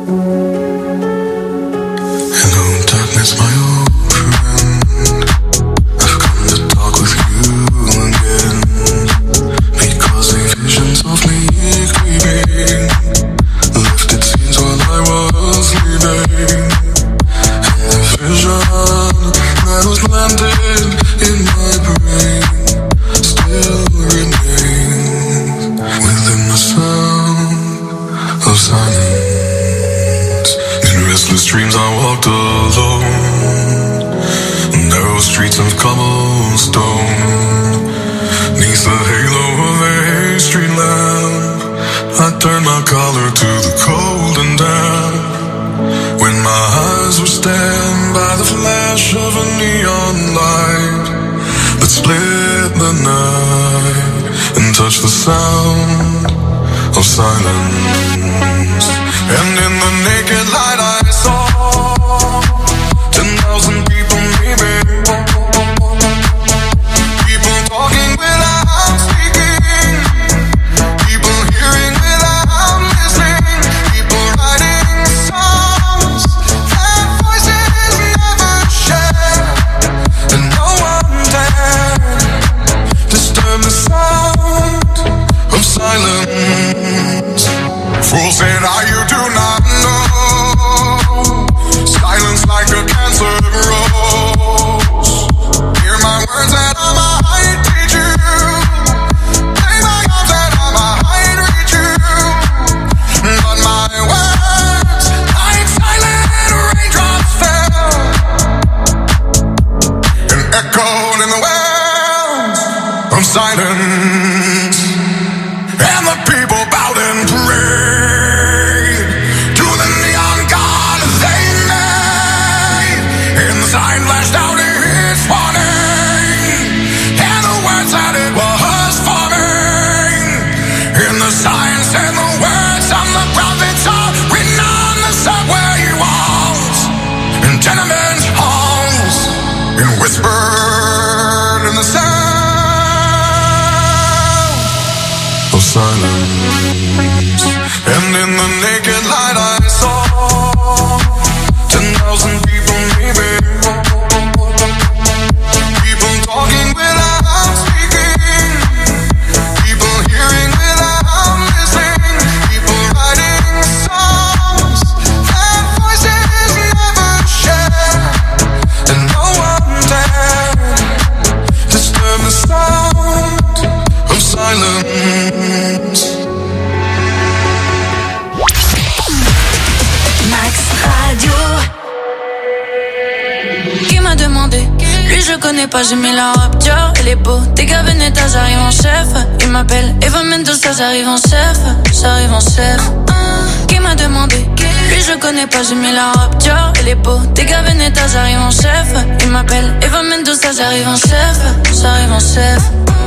J'ai mis la robe Dior, elle est beau. Tes gars Veneta, j'arrive en chef. Il m'appelle Eva Mendoza, j'arrive en chef. J'arrive en chef. Qui m'a demandé? Lui je connais pas, j'ai mis la robe Dior, elle est beau. Tes gars Veneta, j'arrive en chef. Il m'appelle Eva Mendoza, j'arrive en chef. J'arrive en chef.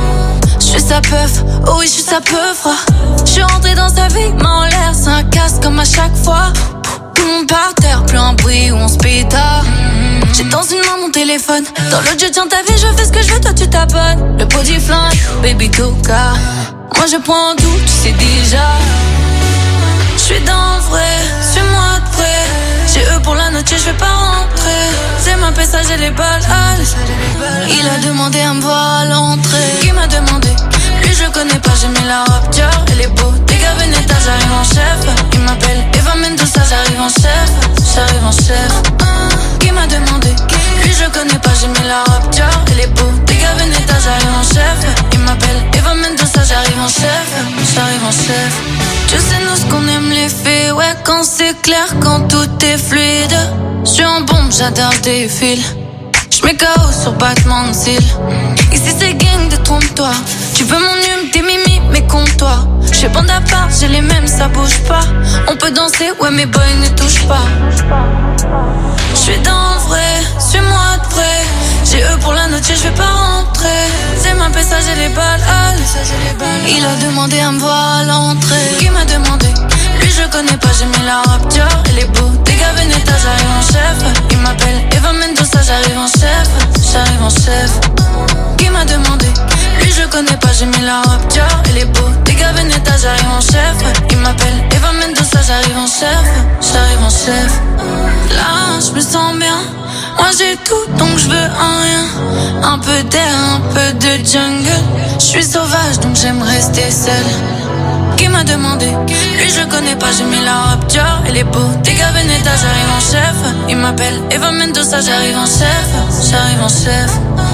J'suis sa peuf, oh oui j'suis sa peuf. J'suis rentré dans sa vie, main en l'air, c'est un casse comme à chaque fois. Tout le monde par terre, plus un bruit où on se pétard. J'ai dans une main mon téléphone, dans l'autre je tiens ta vie, je fais ce que je veux, toi tu t'abonnes. Le body flingue, baby coca. Moi je prends tout, tu sais déjà. Je suis dans le vrai, suis-moi de près. J'ai eux pour la noche, je vais pas rentrer. C'est ma message et les balles. Il a demandé à me voir à l'entrée. Qui m'a demandé? Lui je connais pas, j'ai mis la robe Dior, elle est beau. Des gars Veneta, j'arrive en chef. Il m'appelle Eva Mendoza, j'arrive en chef. J'arrive en chef. Qui m'a demandé? Lui je connais pas, j'ai mis la robe Dior, elle est beau. Des gars Veneta, j'arrive en chef. Il m'appelle Eva Mendoza, j'arrive en chef. J'arrive en chef. Tu sais nous ce qu'on aime les filles, ouais quand c'est clair, quand tout est fluide. J'suis en bombe, j'adore tes fils. J'mets KO sur battement de cils. Ici c'est gang, détrompe-toi. Tu veux mon hume, tes mimi, mais compte-toi. J'fais bande à part, j'ai les mêmes, ça bouge pas. On peut danser, ouais mes boys ne touchent pas. J'suis dans le vrai, suis-moi de près. J'ai eux pour la noche, je vais pas rentrer. C'est ma message et les balles. Il a demandé à me voir à l'entrée. Qui m'a demandé? Lui je connais pas, j'ai mis la robe Dior, elle est beau. Des gars Veneta, j'arrive en chef. Il m'appelle Eva Mendoza, j'arrive en chef. J'arrive en chef. Qui m'a demandé? Lui je connais pas, j'ai mis la robe Dior, elle est beau. Des gars Veneta, j'arrive en chef. Il m'appelle Eva Mendoza, j'arrive en chef. J'arrive chef. Là, je me sens bien. Moi j'ai tout donc je veux un rien. Un peu d'air, un peu de jungle. Je suis sauvage donc j'aime rester seule. Qui m'a demandé? Lui je connais pas, j'ai mis la robe Dior. Elle est beau, Tega Veneta, j'arrive en chef. Il m'appelle Eva Mendoza, j'arrive en chef. J'arrive en chef.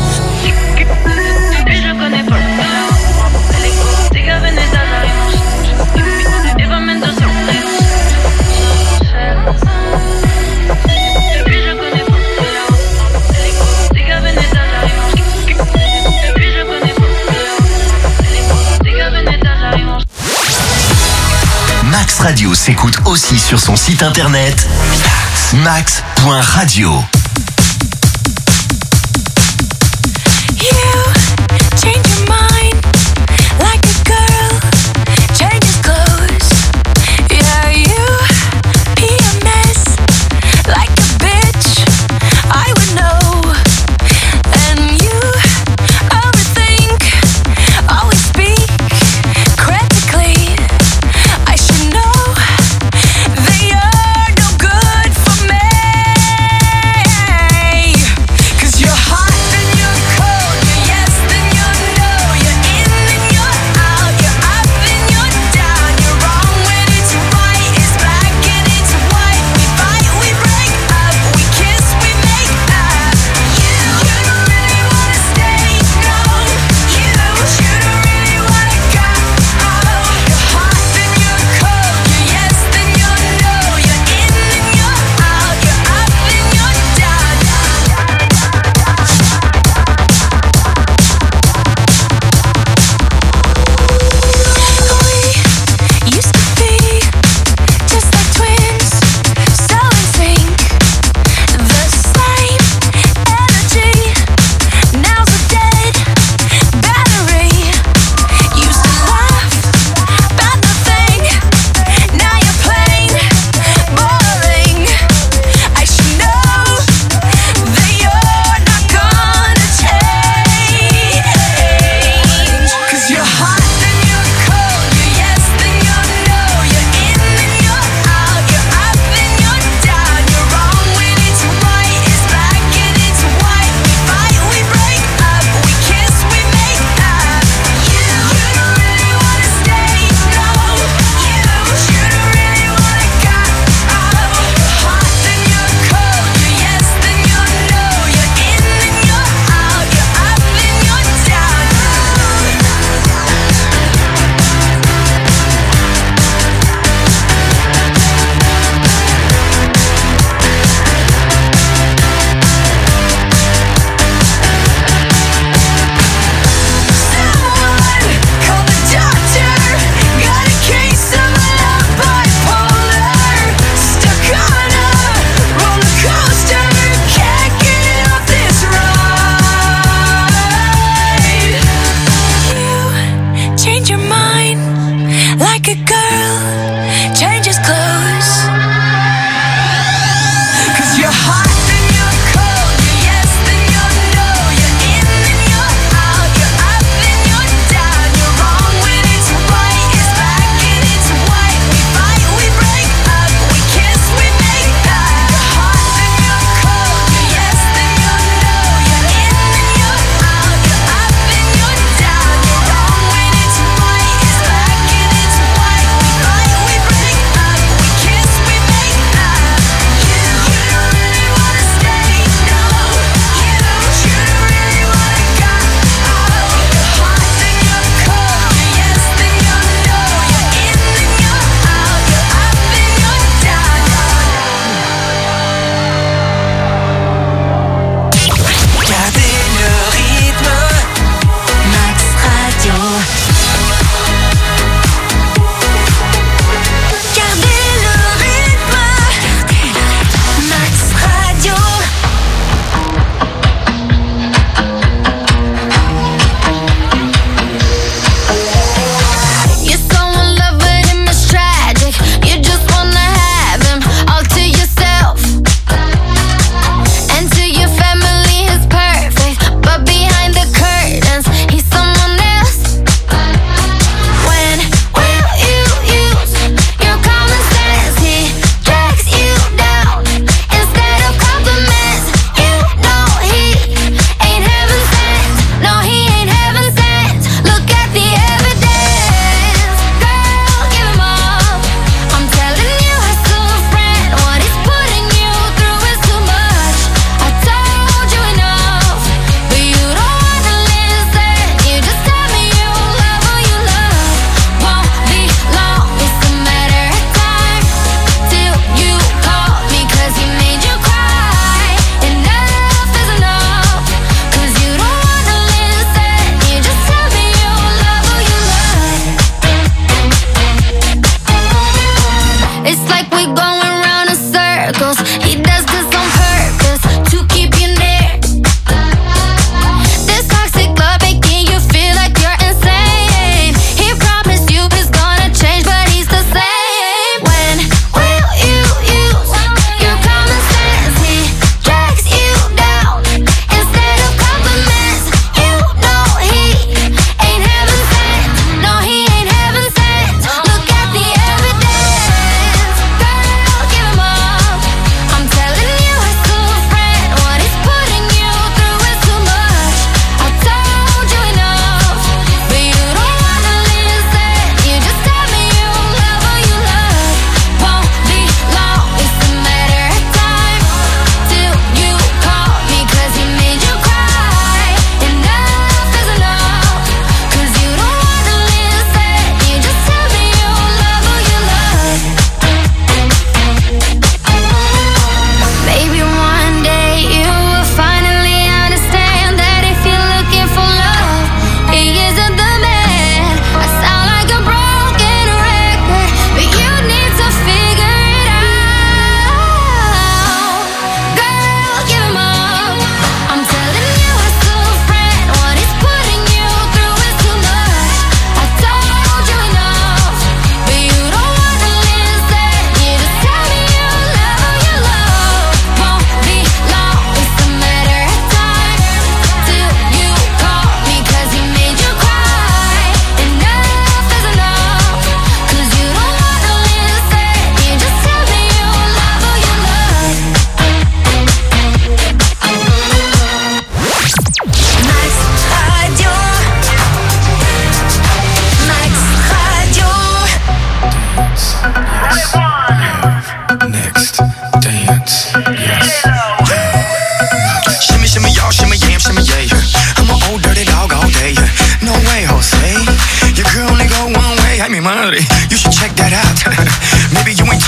Lui je connais pas. Elle est beau, Tega Veneta, j'arrive en chef. Eva Mendoza, j'arrive en chef. Lui je connais pas. Elle est beau, Tega Veneta, j'arrive en chef. Lui je connais pas. Elle est beau, Tega Veneta, j'arrive en chef. Max Radio s'écoute aussi sur son site internet max.radio. Yeah.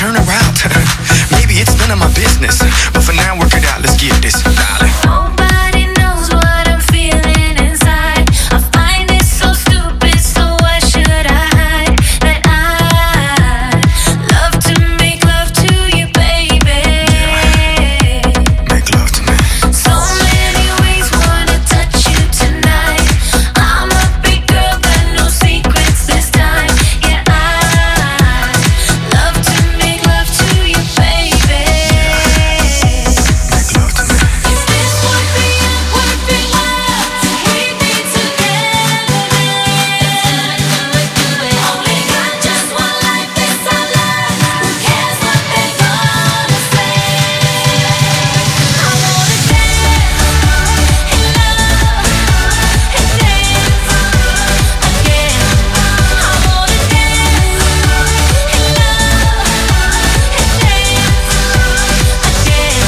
turn her out. Maybe it's none of my business, but for now work it out, let's get this, darling. Nobody knows what I'm feeling inside. I find it so stupid, so why should I hide that I love to make love to you, baby. Make love to me. So many ways wanna touch you tonight. I'm a big girl, got no secrets this time. Yeah, I love to make love to you, baby. Make love to me. If this would be a perfect world, we'd be together then. Only got just one life, this our love. Who cares what they're gonna say? I wanna dance in love and dance again. I wanna dance in love and dance again.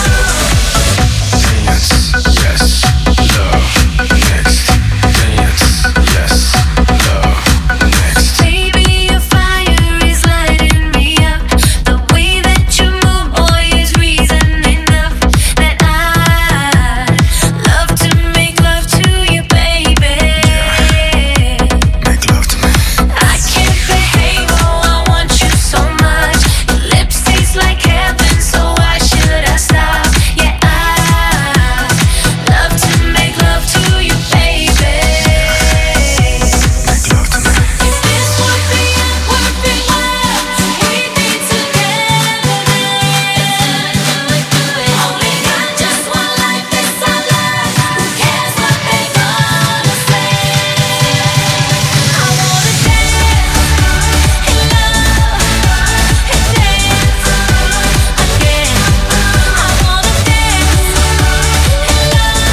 Dance, yes, love, next. Dance, yes, love, next. Baby, your fire is lighting me up. The way that you move, boy, is reason enough that I love to make love to you, baby. Make love to me. I can't behave, oh, I want you so much. Your lips taste like heaven, so why should I stop? Yeah, I love to make love to you, baby. Make love to me. If this would be a perfect world, we'd be together then. Only got just one life, this our love. Who cares what they're gonna say? I wanna dance in love and dance again. I wanna dance in love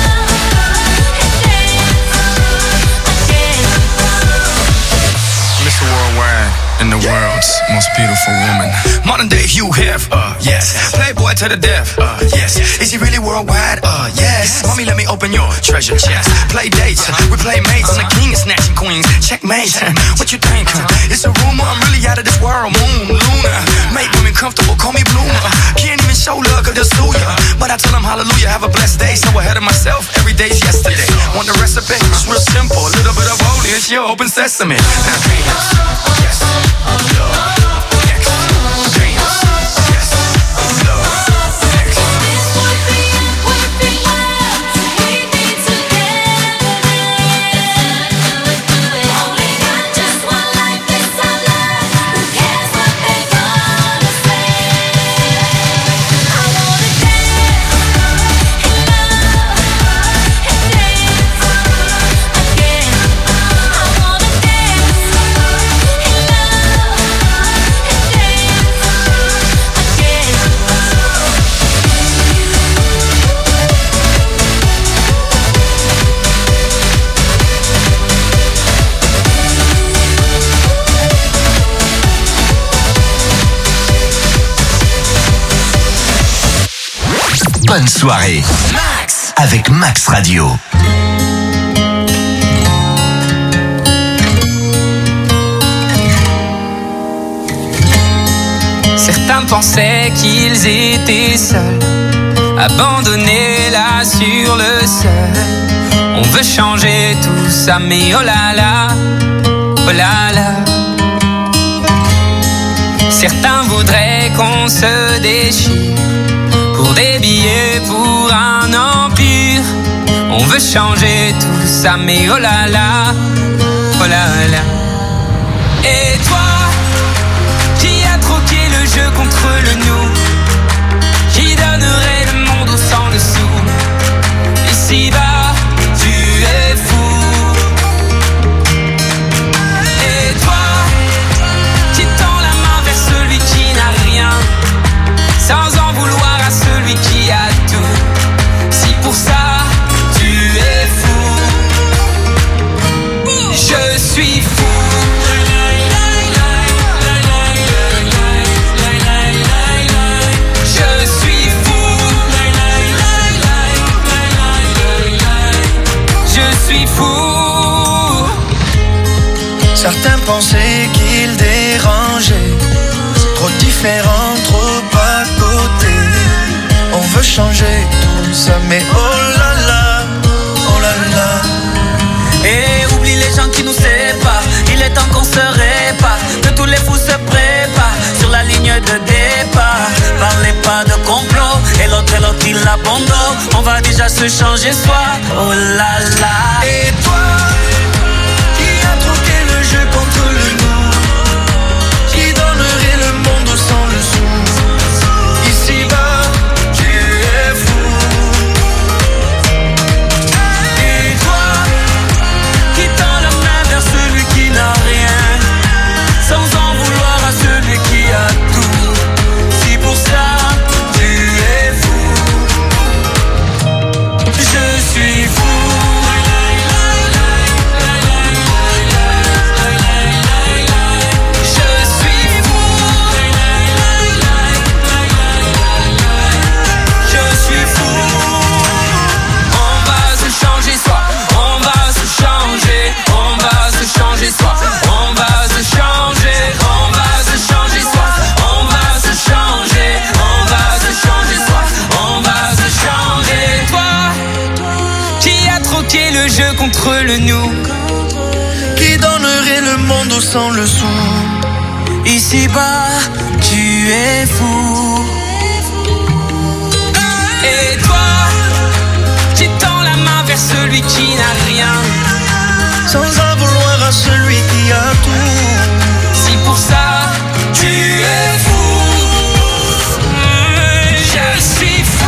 and dance again. Mr. Worldwide and the world's most beautiful woman. Modern day Hugh Hef, yes. Playboy to the death, yes. Is he really worldwide? Yes. Mommy, let me open your treasure chest. Play dates, we play mates. I'm the king of snatching queens. Checkmate. What you think? It's a rumor. I'm really out of this world. Moon, Luna. Make women comfortable. Call me Bloomer. Can't even show love 'cause they'll sue ya. But I tell them hallelujah. Have a blessed day. So ahead of myself. Every day's yesterday. Want the recipe? It's real simple. A little bit of holy. It's your open sesame. Now dance. Yes. Love. Next. Dance. Yes. Love. Next. This would be a perfect world, we'd be together then. Only got just one life, this our love. Who cares what they're gonna say? I wanna dance in love and dance again. I wanna dance in love and Bonne soirée. Max avec Max Radio. Certains pensaient qu'ils étaient seuls, abandonnés là sur le sol. On veut changer tout ça, mais oh là là, oh là là. Certains voudraient qu'on se déchire pour des billets, pour un empire. On veut changer tout ça, mais oh là là, oh là là. Et toi, qui a troqué le jeu contre le nous, qui donnerait le monde au sang dessous. Ici-bas, tu es fou. Et toi, qui tend la main vers celui qui n'a rien, sans en vouloir à celui qui a tout. Si pour ça, tu es fou, je suis fou. Certains pensaient qu'ils dérangeaient, trop difficiles différents, trop à côté. On veut changer tout ça, mais oh là là, oh là là. Et oublie les gens qui nous séparent. Il est temps qu'on se répare, que tous les fous se préparent sur la ligne de départ. Parlez pas de complot, et l'autre il abandonne. On va déjà se changer soi, oh là là. Et toi, qui a troqué le jeu contre le nous, qui donnerait le monde sans le sou. Ici-bas, tu es fou. Et toi, qui tend la main vers celui qui n'a rien, sans en vouloir à celui qui a tout. Si pour ça, tu es fou. Je suis fou. Contre le nous, qui donnerait le monde sans le sou. Ici-bas, tu es fou. Et toi, qui tends la main vers celui qui n'a rien, sans en vouloir à celui qui a tout. Si pour ça, tu es fou. Je suis fou.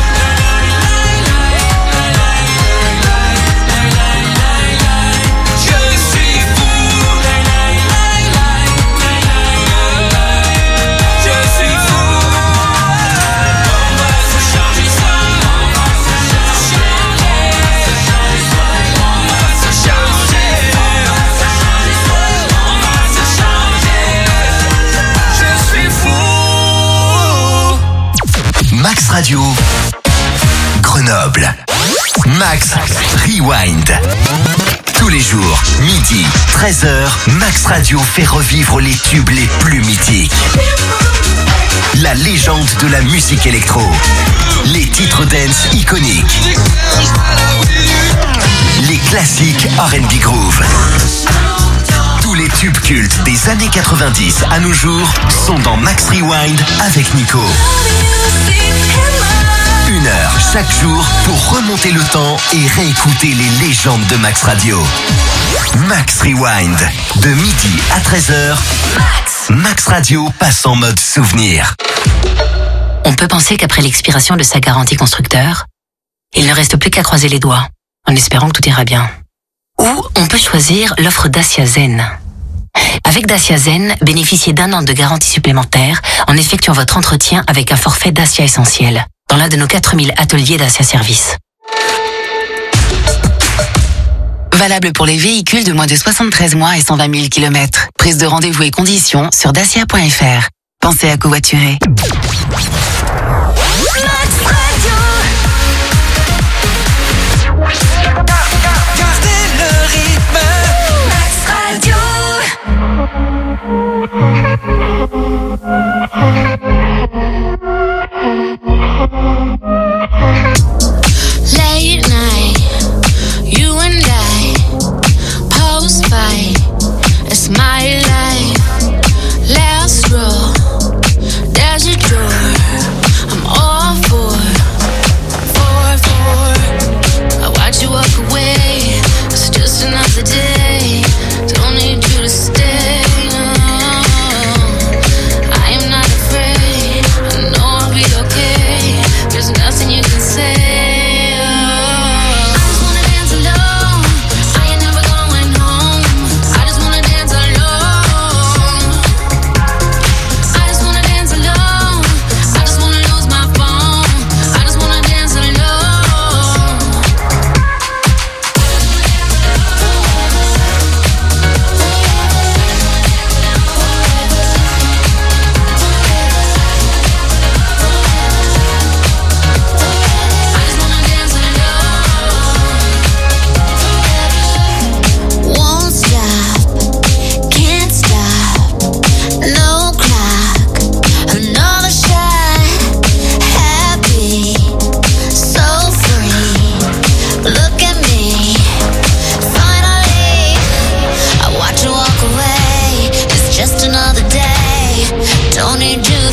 Max Radio, Grenoble. Max Rewind. Tous les jours, midi, 13h, Max Radio fait revivre les tubes les plus mythiques. La légende de la musique électro. Les titres dance iconiques. Les classiques R&B groove. Tous les tubes cultes des années 90 à nos jours sont dans Max Rewind avec Nico. 1 heure chaque jour pour remonter le temps et réécouter les légendes de Max Radio. Max Rewind, de midi à 13h. Max Radio passe en mode souvenir. On peut penser qu'après l'expiration de sa garantie constructeur, il ne reste plus qu'à croiser les doigts, en espérant que tout ira bien. Ou on peut choisir l'offre Dacia Zen. Avec Dacia Zen, bénéficiez d'1 an de garantie supplémentaire en effectuant votre entretien avec un forfait Dacia Essentiel dans l'un de nos 4000 ateliers Dacia Service. Valable pour les véhicules de moins de 73 mois et 120 000 km. Prise de rendez-vous et conditions sur dacia.fr. Pensez à covoiturer. Gardez le rythme. Max Radio. Late night, you and I, post-fight, it's my life. Last row, there's a door.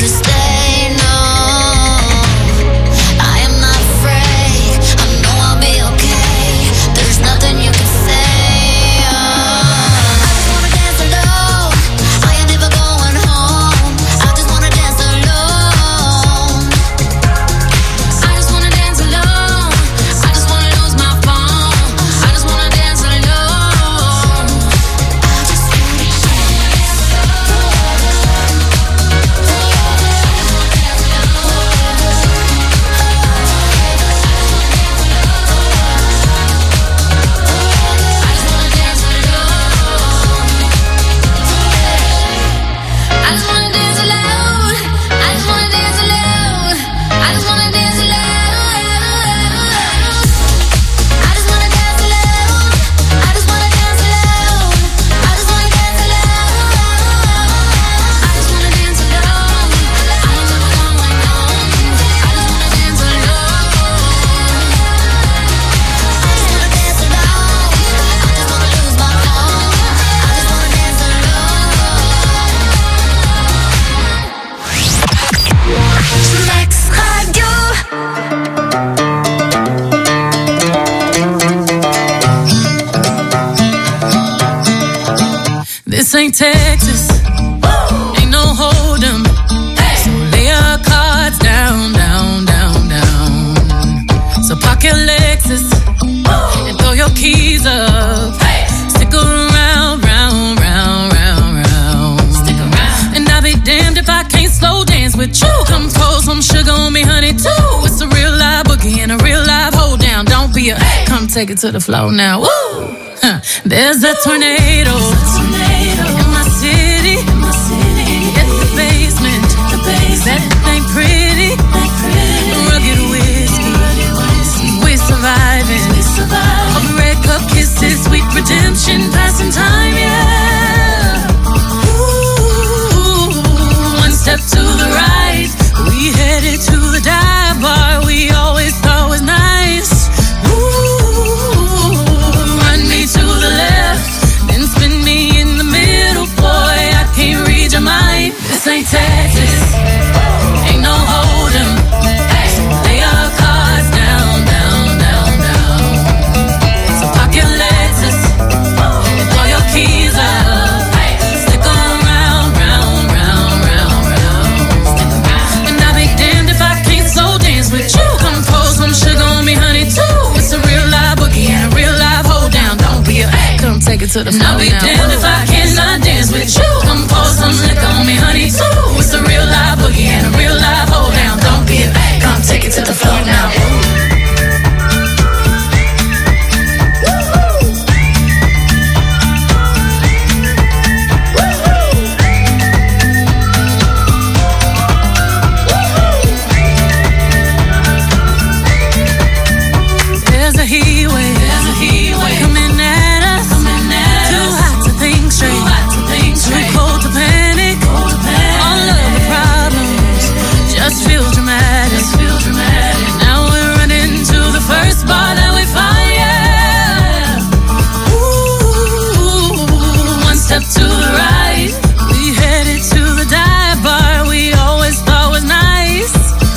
to stay, no. I am not afraid, I know I'll be okay. There's nothing you can say. I just wanna dance alone, I ain't never going home. I just wanna dance alone. I just wanna dance alone, I just wanna lose my phone. I just wanna dance alone. I just wanna dance I just wanna dance alone. I just wanna dance alone. I just wanna dance alone. I just wanna dance alone. I just wanna dance alone. I just wanna dance alone. I just wanna dance alone. I ain't never going home. I just wanna dance alone. I just wanna dance alone. I just wanna lose my phone. I just wanna dance alone. Max Radio. This ain't Texas, ain't no hold'em. So lay your cards down, down, down, down. So park your Lexus and throw your keys up. Stick around, round, round, round, round. Stick around. And I'll be damned if I can't slow dance with you. Come pour some sugar on me, honey, too. It's a real live boogie and a real live hold down. Don't be a come take it to the floor now. Woo! Huh. There's a tornado in my city. It's the basement. That ain't pretty. Rugged whiskey. We're surviving. All the red cup kisses, sweet redemption, passing time, yeah. Ooh, one step to the right, we headed to the dive bar we always thought was nice. Ooh, run me to the left, then spin me in the middle, boy, I can't read your mind. This ain't Texas, ain't no hold'em. Lay your cards down, down, down, down. So park your Lexus and throw your keys up. Stick around, round, round, round, round. And I'll be damned if I can't slow dance with you. Come pour some sugar on me, honey, too. It's a real live boogie and a real live hold down. Don't be a come take it to the floor. I'll be damned if I cannot dance with you. Come pour some liquor on me, honey, too. It's a real live boogie and a real live hold down. Don't be a come take it to the floor now. There's a heat wave coming at us. Too hot to think straight, too cold to panic. All of the problems just feel dramatic. Now we're running to the first bar that we find, yeah. Ooh, one step to the right, we headed to the dive bar we always thought was nice.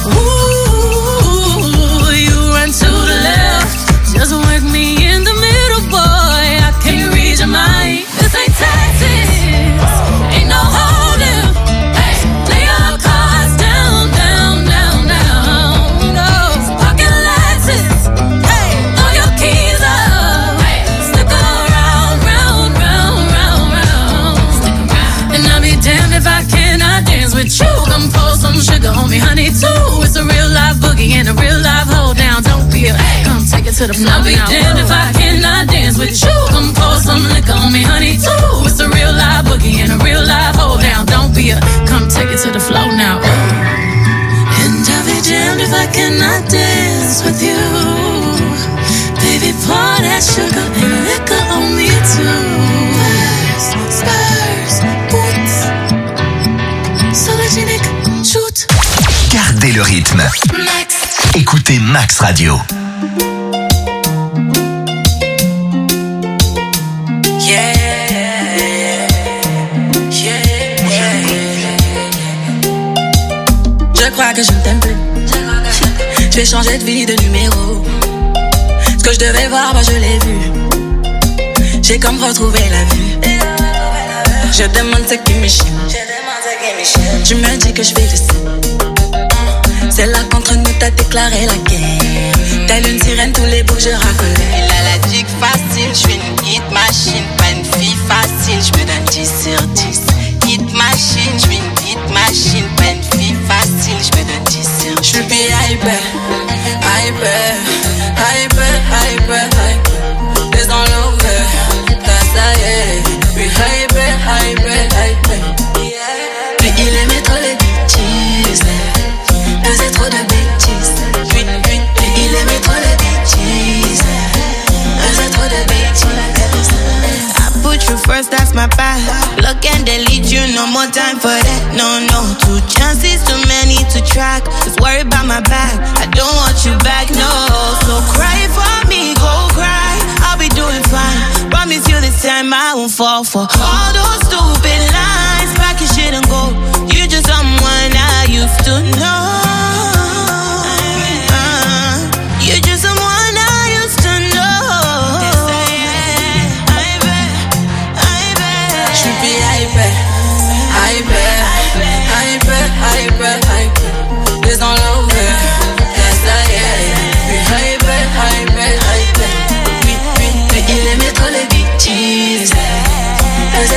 Ooh, you run to the left, just work me in the middle, boy, I can't read your mind. This ain't Texas, ain't no hold'em. Lay your cards down, down, down, down. No, pocket Lexus, throw your keys up. Stick around, round, round, round, round. And I'll be damned if I cannot dance with you. Come pour some sugar on me, honey, too. It's a real live boogie and a real live hold down. Don't be a come take it to the floor. I'll be damned if I cannot dance with you. Come pour some liquor on me, honey, too. It's a real live boogie and a real live hold down. Don't be a come take it to the floor now. And I'll be damned if I cannot dance with you. Baby, pour that sugar and liquor on me too. Spurs, boots, Sologenic, shoot. Gardez le rythme. Écoutez Max Radio. Je crois que je ne t'aime plus. Je vais changer de vie, de numéro. Ce que je devais voir, bah je l'ai vu. J'ai comme retrouvé la vue. Je demande ce qui me chie. Tu me dis que je fais le sein. C'est là qu'entre nous t'as déclaré la guerre. Telle une sirène, tous les bouts je racolais. Il a la dick facile, je suis une hit machine. Pas une fille facile, je me donne 10 sur 10. Hit machine, je suis une hit machine. Pas une fille facile, je me donne 10 sur 10. Je suis hyper, les enlevés, t'as ça y est. Puis hyper. Puis il aimait trop les bêtises, faisait trop de bêtises. Puis il aimait trop les bêtises, faisait trop de bêtises. I put you first, that's my bad. Look and delete you, no more time for that. No, 2 chances, too many to track. Just worry about my back, I don't want you back, no. So cry for me, go cry, I'll be doing fine. Promise you this time I won't fall for all those stupid lines. Pack your shit and go, you just someone I used to know. You're just someone I used to know. Les enlevés, ça y est. Puis il aimait trop les bêtises,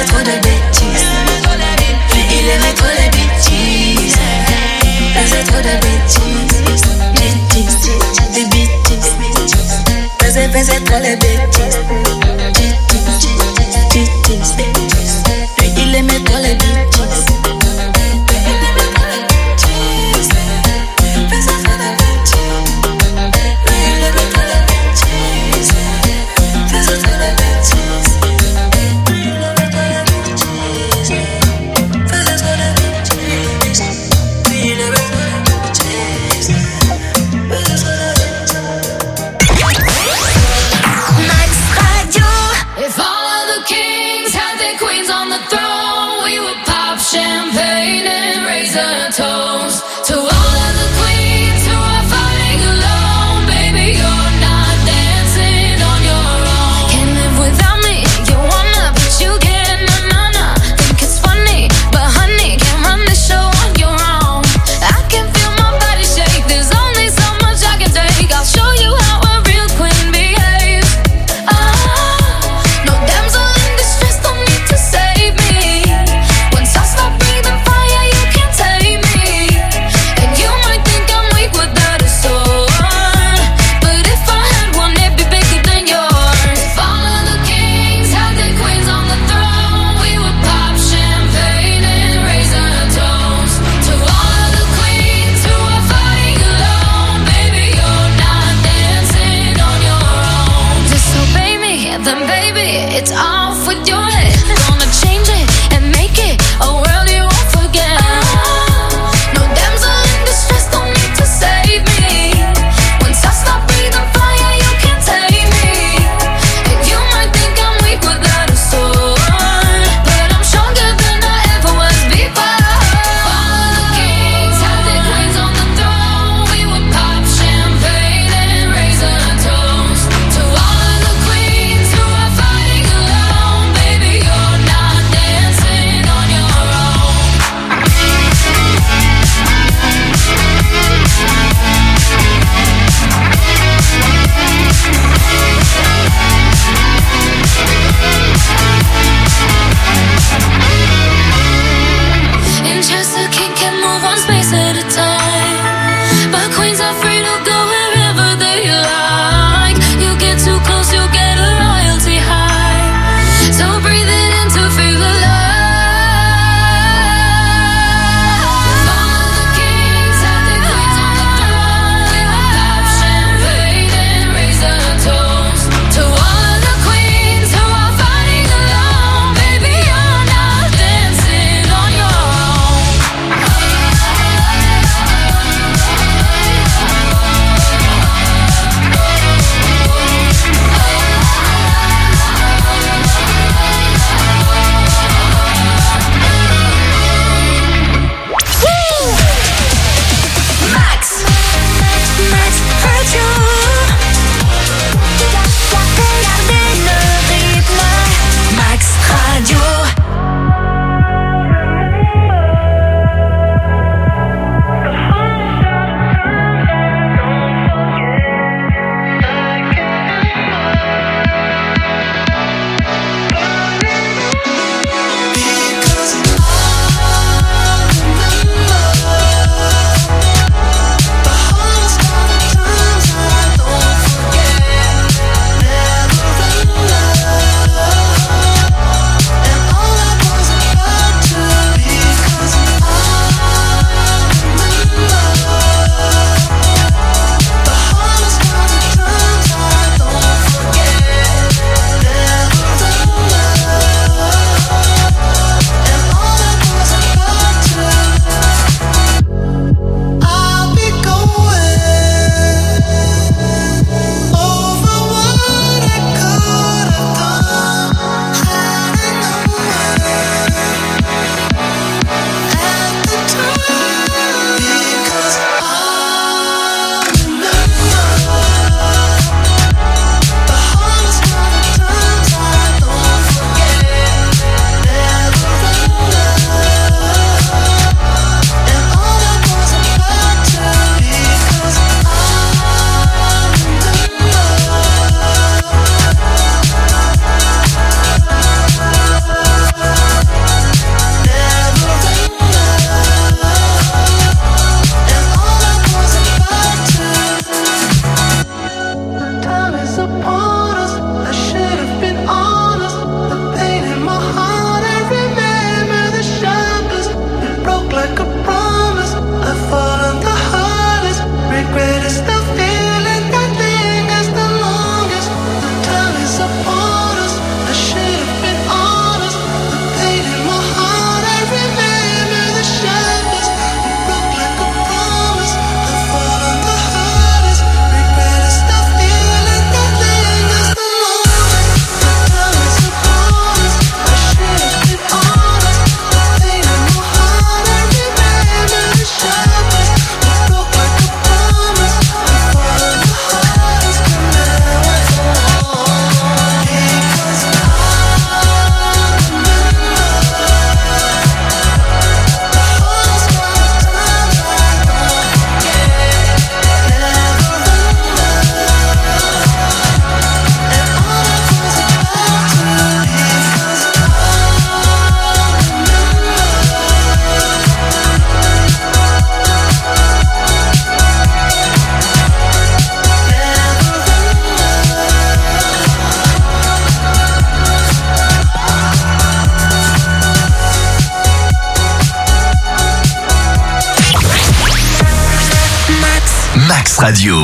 Max Radio.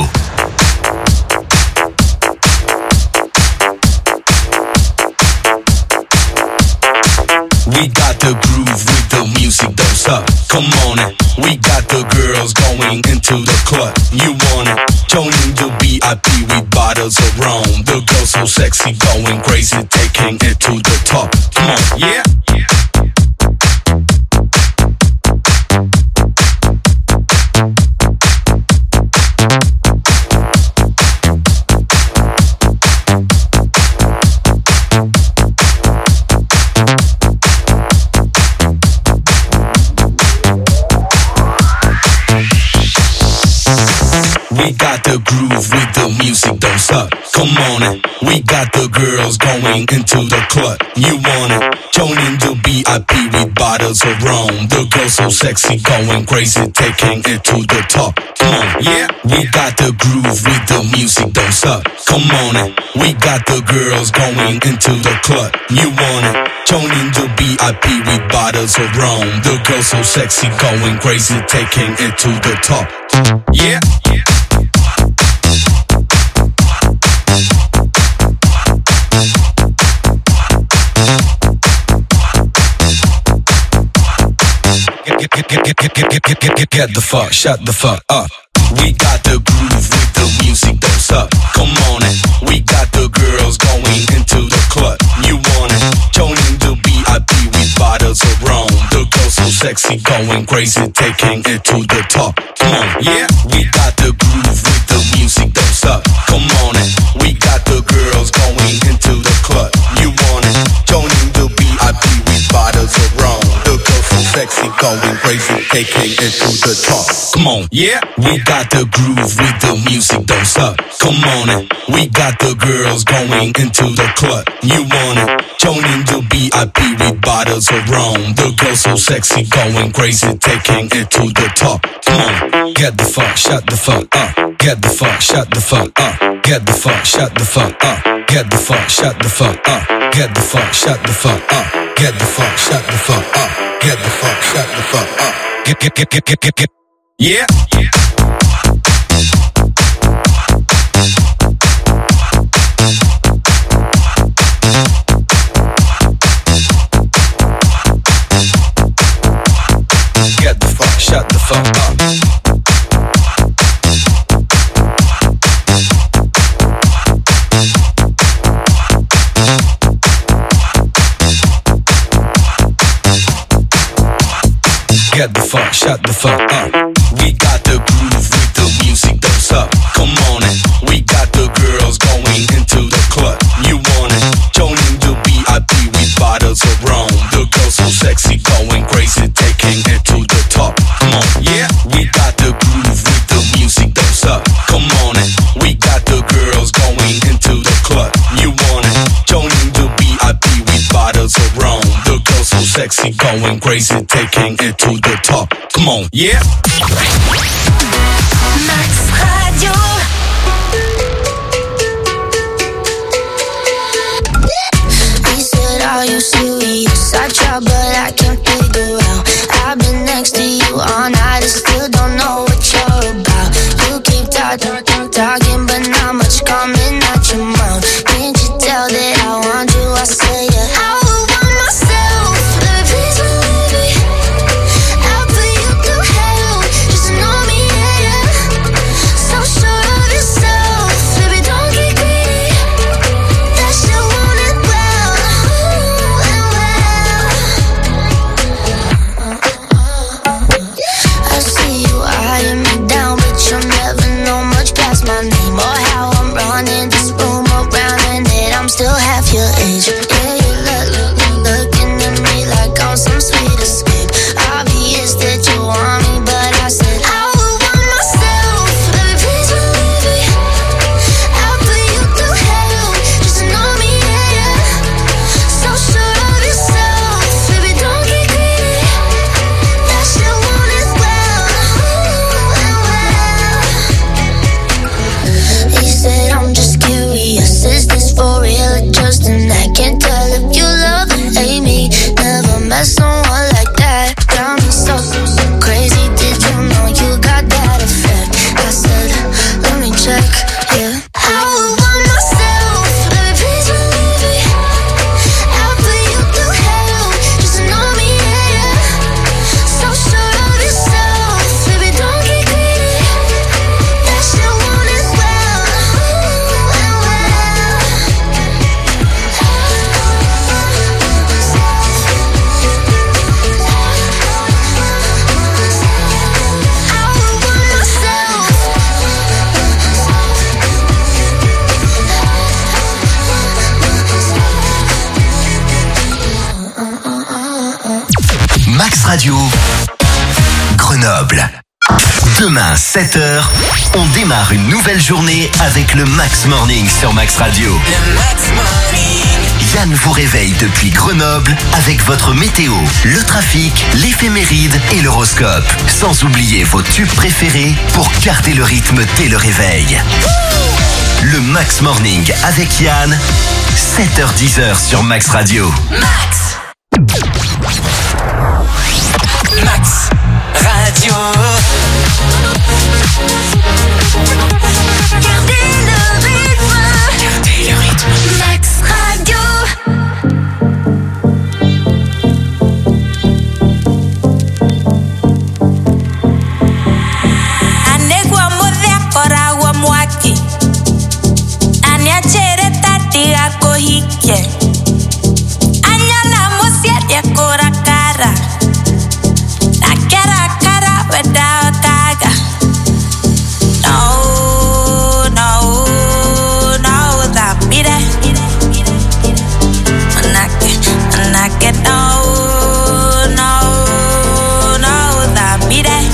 We got the groove with the music, don't stop. Come on it. We got the girls going into the club. You want it? Joining the VIP with bottles of rum. The girls so sexy, going crazy, taking it to the top. Come on, yeah. We got the groove with the music, don't stop. Come on it. We got the girls going into the club. You want it? Joining the VIP with bottles of rum. The girls so sexy, going crazy, taking it to the top. Come on, yeah. We got the groove with the music, don't stop. Come on it. We got the girls going into the club. You want it? Joining the VIP with bottles of rum. The girls so sexy, going crazy, taking it to the top. Yeah. Get the fuck, shut the fuck up. We got the groove with the music, don't stop. Come on it. We got the girls going into the club. You want it? Joining the VIP with bottles of rum. The girls so sexy, going crazy, taking it to the top. Come on, yeah. We got the groove with the music, don't stop. Come on it. We got the girls going into the club. You want it? Joining the VIP with bottles of rum. The girls so sexy, going crazy, taking it to the top. Come on, yeah. We got the groove with the music, don't stop. Come on it. We got the girls going into the club. You want it? Joining the VIP with bottles of rum. The girls so sexy, going crazy, taking it to the top. Come on, get the fuck, shut the fuck up. Get the fuck, shut the fuck up. Get the fuck, shut the fuck up. Get the fuck, shut the fuck up. Get the fuck, shut the fuck up. Get the fuck, shut the fuck up. Get the fuck, shut the fuck up. Get. Yeah. Get the fuck, shut the fuck up. Get the fuck, shut the fuck up. We got the groove with the music, don't stop. Come on it. We got the girls going into the club. You want it? Joining the VIP with bottles of rum. The girls so sexy, going crazy, taking it to the top. Come on, yeah. We got the groove with the music, don't stop. Come on it. We got the girls going into the club. You want it? Joining the VIP with bottles of rum. The girls so sexy, going crazy, taking it to the top. Come on, yeah. Max Radio. He said, are you serious? I try but I can't figure out. I've been next to you all night and still don't know what you're about. You keep talking but not much coming out your mouth. Can't you tell that I want you? I say yeah. I would want myself, baby, please believe me. I'll put you through hell, just know me, yeah. So sure of yourself, baby, don't get greedy. That shit want it well, and well. I see you eyeing me down, but you'll never know much better. Radio, Grenoble. Demain, 7h, on démarre une nouvelle journée avec le Max Morning sur Max Radio. Le Max Morning. Yann vous réveille depuis Grenoble avec votre météo, le trafic, l'éphéméride et l'horoscope. Sans oublier vos tubes préférés pour garder le rythme dès le réveil. Le Max Morning avec Yann, 7h-10h sur Max Radio. Max Radio. Gardez le rythme. Max Radio. Anegwa modhia koragwa mwaki Aniachere tatiga kohike Anyana musiedia kora kara Nakera kara without kaga No, that be there Anake, no, that be there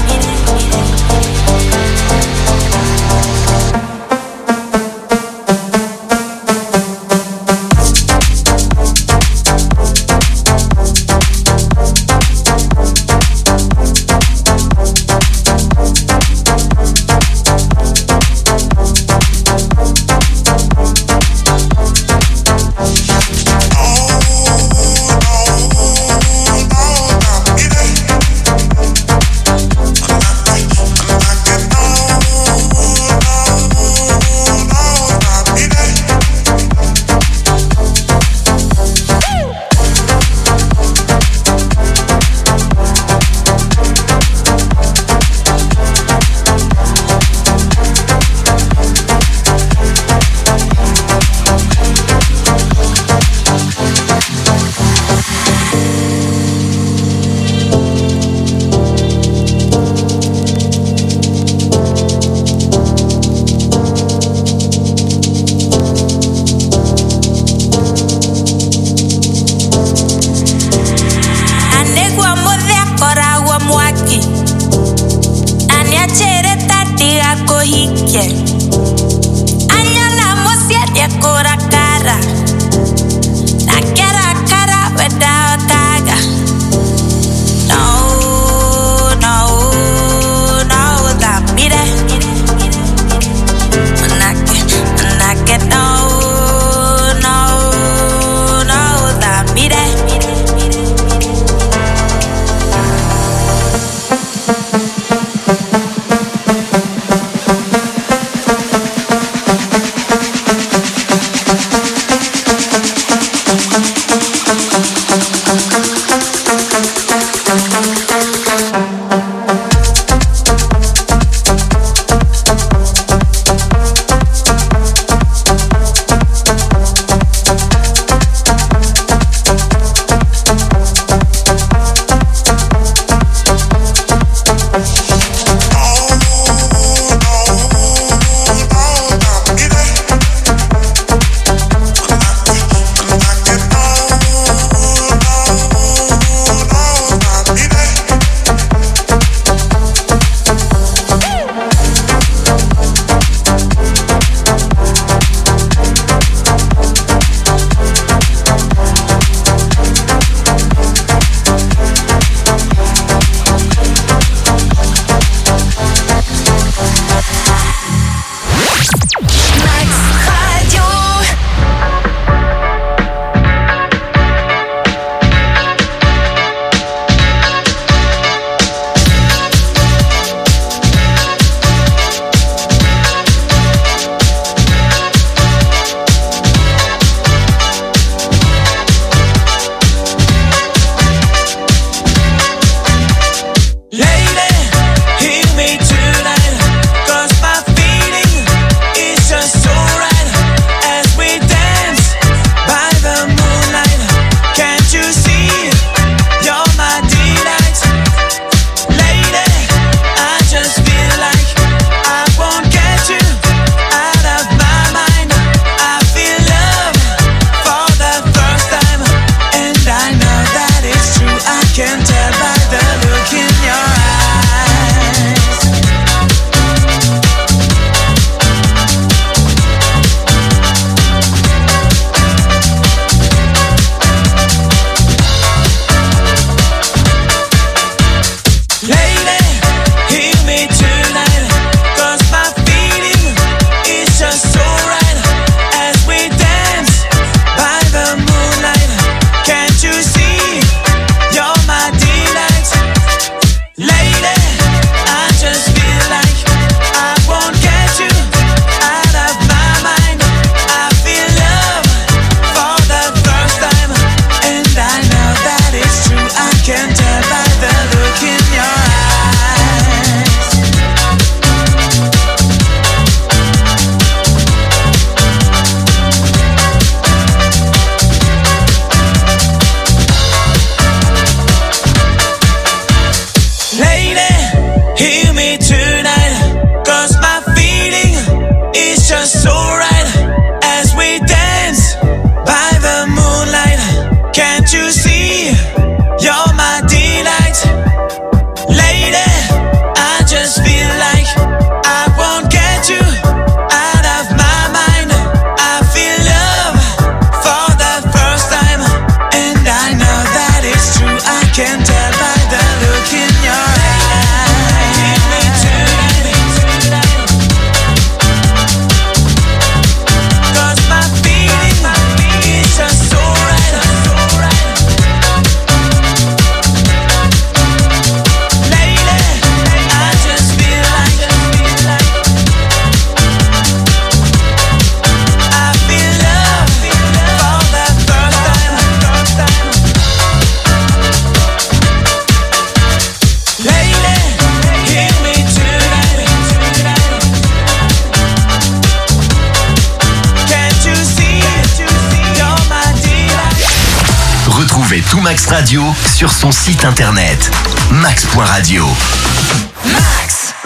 tout Max Radio sur son site internet. Max.radio. Max.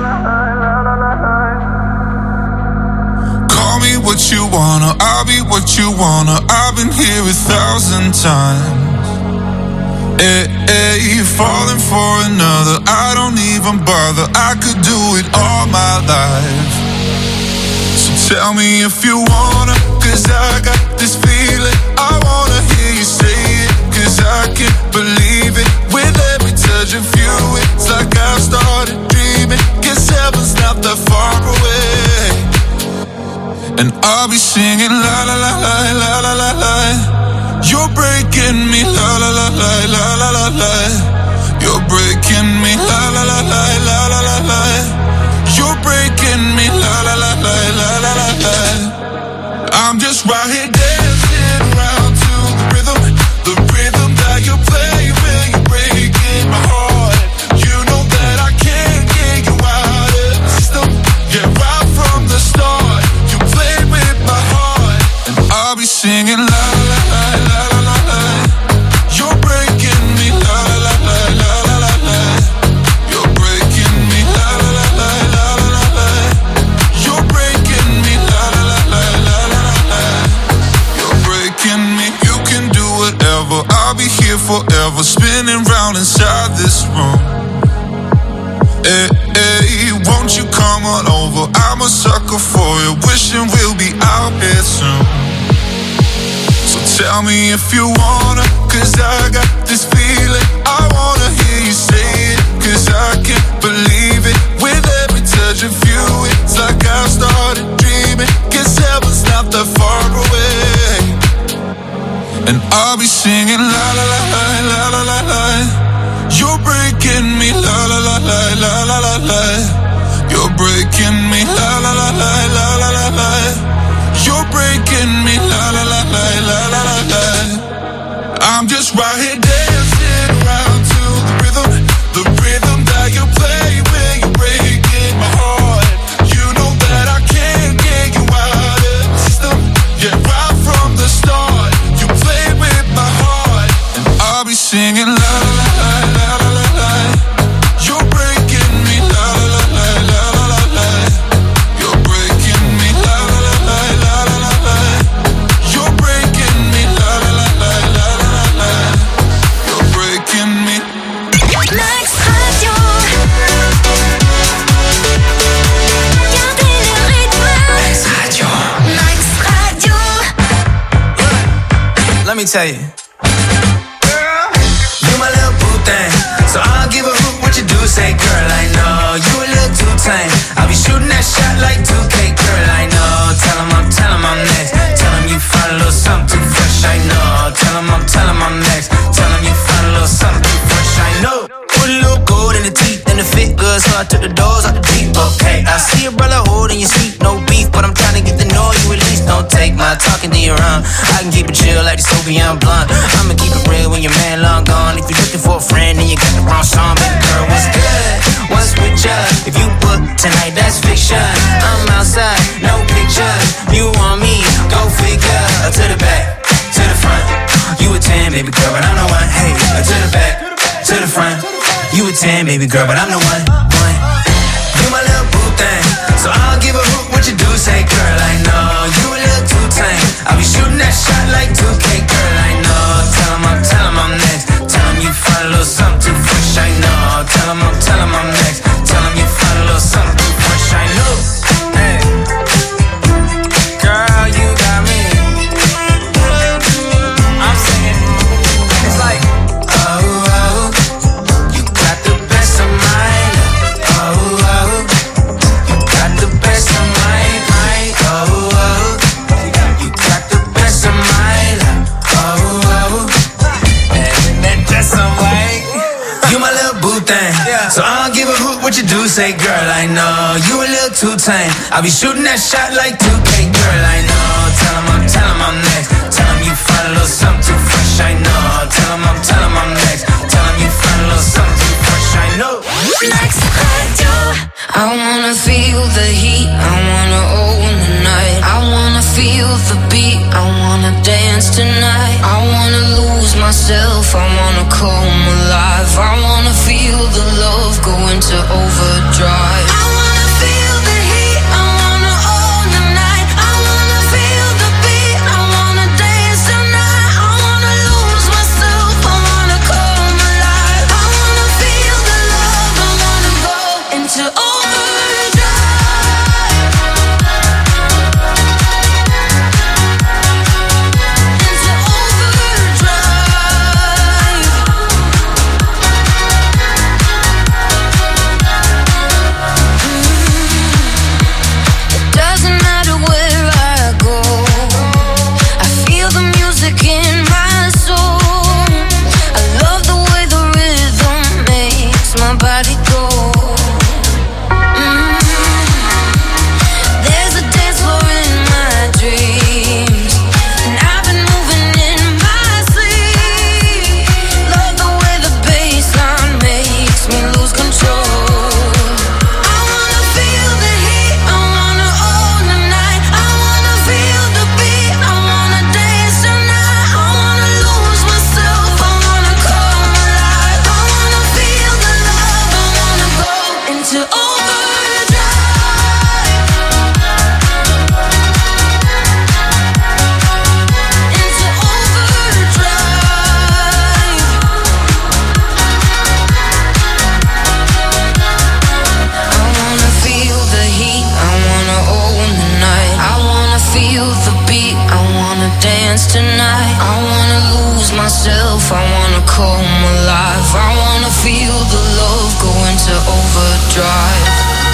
Call me what you wanna, I'll be what you wanna. I've been here 1,000 times. Hey, falling for another, I don't even bother. I could do it all my life. So tell me if you wanna, cause I got this feeling. I wanna hear you say it, cause I can't believe it. With every touch of you, it's like I've started dreaming. Guess heaven's not that far away. And I'll be singing la la la la la la la la. You're breaking me, la la la la la la la la. You're breaking me, la la la la la la la la. You're breaking me, la la la la la la la la. I'm just right here dancing around to the rhythm that you play when you're breaking my heart. You know that I can't get you out of the system. Yeah, right from the start, you played with my heart, and I'll be singing la la la la la la la. You're breaking me, la la la la la la la. You're breaking me, la la la la la la la. You're breaking me, la la la la la la la. You're breaking me. You can do whatever, I'll be here forever, spinning round inside this room. Hey, won't you come on over? I'm a sucker for you, wishing we'll be out here soon. So tell me if you wanna, cause I got this feeling. I wanna hear you say it, cause I can't believe it. With every touch of you, it's like I've started dreaming. Guess heaven's not that far away. And I'll be singing la la la la la la la la. You're breaking me, la la la la la la la la. You're breaking me, la la la la la la la la. You're breaking me, la la la la la la la la. I'm just right here dancing around to the rhythm that you play when you're breaking my heart. You know that I can't get you out of the system. Yeah, right from the start, you played with my heart, and I'll be singing la la la la la la la. You're breaking me, la la la la la la la. You're breaking me, la la la la la la la la. You're breaking me, la la la la la la la la. You're breaking me. Max Radio. Gardez le rythme. Max Radio. Max Radio. Let me tell you, girl, you my little boo thing, so I'll give a hoot what you do. Say, girl, I know you a little too tame. I'll be shooting that shot like 2K, girl, I know. Tell him I'm next. Tell him you find a little something too fresh, I know. Tell him I'm next. Tell him you find a little something too fresh, I know. Put a little gold in the teeth and the fit good, so I took the doors out the deep. Okay, I see a brother holding your seat, no beef, but I'm trying to get to know you at least. Don't take my talking to your own. I can keep it chill like the Soviet blunt. I'ma keep it real when your man long gone. If you're looking for a friend, then you got the wrong song. Baby girl, what's good? What's with ya? If you book tonight, that's fiction. I'm outside, no pictures. You want me? Go figure. To the back, to the front. You a 10, baby girl, but I'm the one. Hey, to the back, to the front. You a 10, baby girl, but I'm the one. You my little boo thing, so I'll give a hoot what you do. Say, girl, I know you a little too tame. I'll be shooting that shot like 2K, girl, I know. Tell him I'm next. Tell him you find a little something too fresh, I know. Tell him I'm next. Tell him you find a little something too fresh, I know. Hey, girl, you got me. I'm singing. It's like, oh, you got the best of mine. Oh, you got the best of mine. Oh, you got the best of mine. Oh, and that dress I'm white. You my little boo thing, so I don't give a hoot what you do. Say, girl, I know you a little too tame. I'll be shooting that shot like 2K, girl, I know. Tell him I'm next. Tell him you find a little something too fresh, I know. Tell him I'm next. Tell him you find a little something too fresh, I know. Max Radio. I wanna feel the heat. I wanna own the night. I wanna feel the beat, I wanna dance tonight. I wanna lose myself, I wanna come alive. I wanna feel the love go into overdrive. I wanna feel the heat, I wanna own the night. I wanna feel the beat, I wanna dance tonight. I wanna lose myself, I wanna come alive. I wanna feel the love, I wanna go into overdrive. Tonight, I wanna lose myself, I wanna come alive. I wanna feel the love go into overdrive.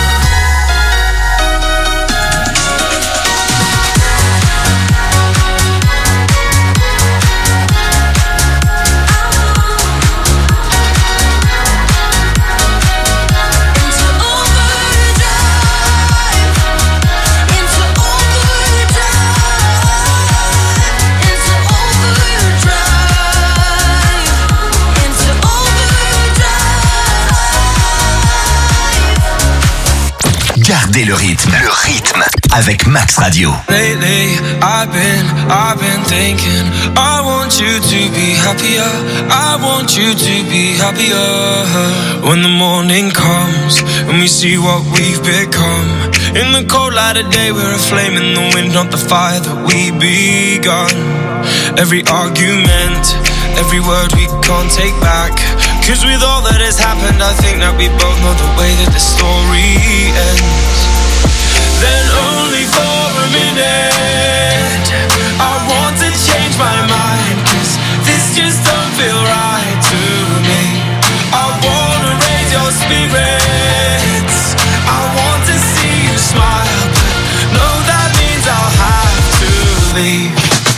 Gardez le rythme avec Max Radio. Lately, I've been thinking, I want you to be happier. I want you to be happier. When the morning comes and we see what we've become. In the cold light of day, we're a flame in the wind, not the fire that we begun. Every argument, every word we can't take back. Cause with all that has happened, I think that we both know the way that the story ends. Then only for a minute, I want to change my mind. Cause this just don't feel right to me. I wanna raise your spirits, I want to see you smile. But no, that means I'll have to leave.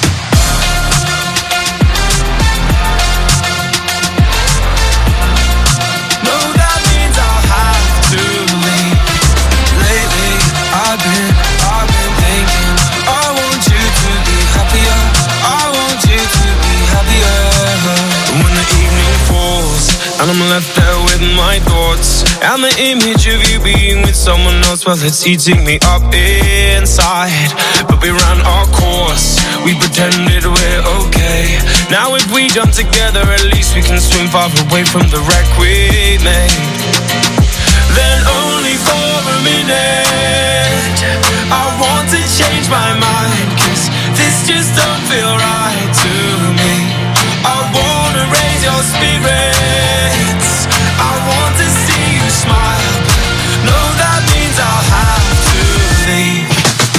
And I'm left there with my thoughts, and the image of you being with someone else, well, it's eating me up inside. But we ran our course, we pretended we're okay. Now if we jump together, at least we can swim far away from the wreck we made. Then only for a minute, I want to change my mind. Cause this just don't feel right to me. I wanna raise your spirits, I want to see you smile. No, that means I'll have to leave.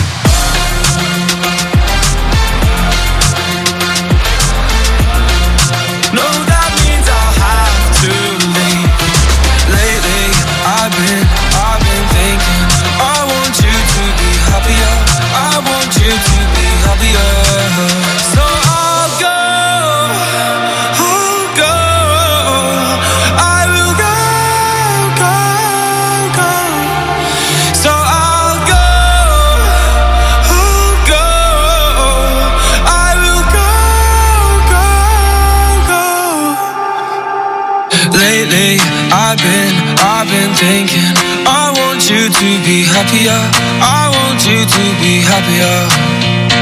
No, that means I'll have to leave. Lately, I've been thinking, I want you to be happier. I want you to be happier. So I'll go. Lately, I've been thinking, I want you to be happier. I want you to be happier.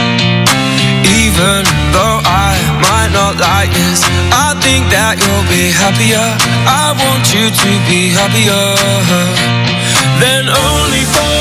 even though I might not like this. I think that you'll be happier. I want you to be happier. Then only for